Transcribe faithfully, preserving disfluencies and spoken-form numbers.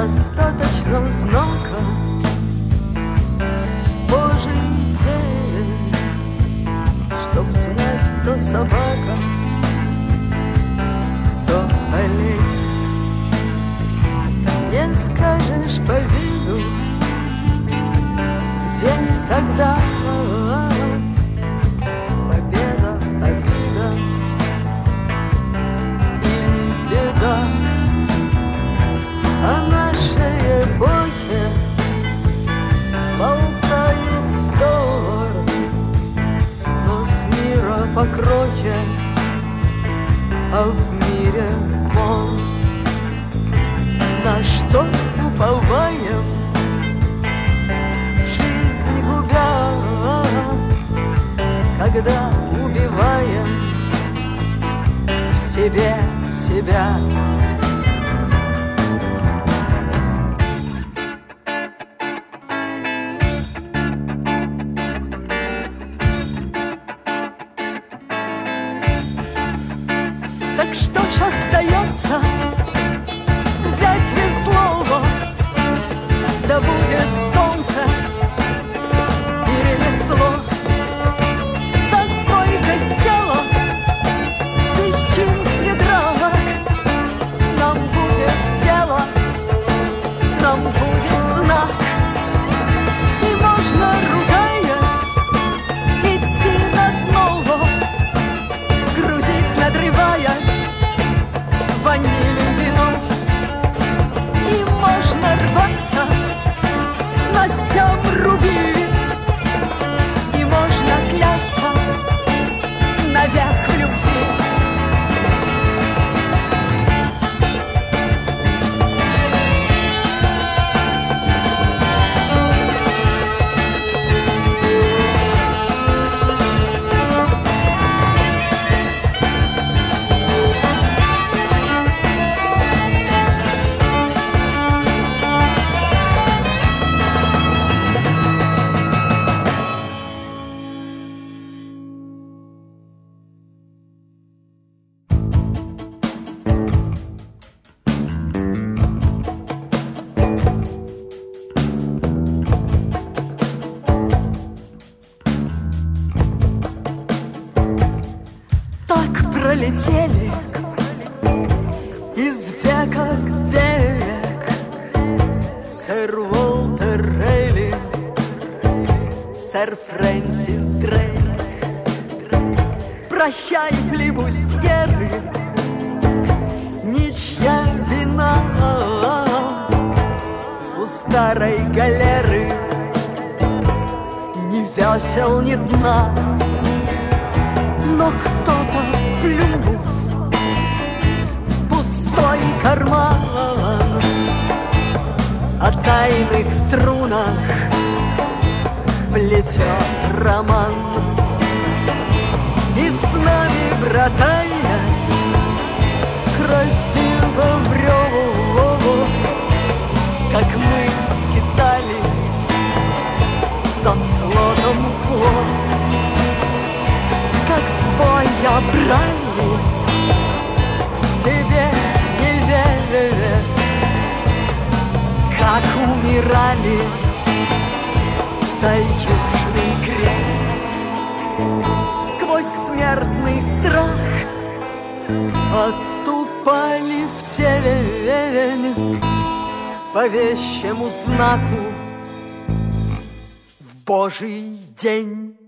достаточно знака. Божий день, чтоб знать, кто собака, кто олень. Не скажешь по виду, где, когда, победа, обида или беда. О нашей эпохе болтают вздор, но с мира по крохе, а в мире мор. На что уповаем, жизнь губя, когда убиваем в себе себя. Так что ж остается? Взять весло, да будет солнце и ремесло. За стойкость тела в бесчинстве драк нам будет дело, нам будет знак. И можно, ругаясь, идти на дно, грузить, надрываясь, ванилью вино. И можно рваться, к снастям рубить, и можно клясться навек в любви. Пролетели из века в век сэр Уолтер Рейли, сэр Фрэнсис Дрейк. Прощай, флибустьеры, ничья вина у старой галеры, ни весел, ни дна. Но кто-то, плюнув в пустой карман, о тайных струнах плетет роман. И с нами, братаясь, красиво врет, как мы скитались за флотом в флот. Как с боя брали себе невест, как умирали за Южный Крест. Сквозь смертный страх отступали в тень по вещему знаку в Божий день.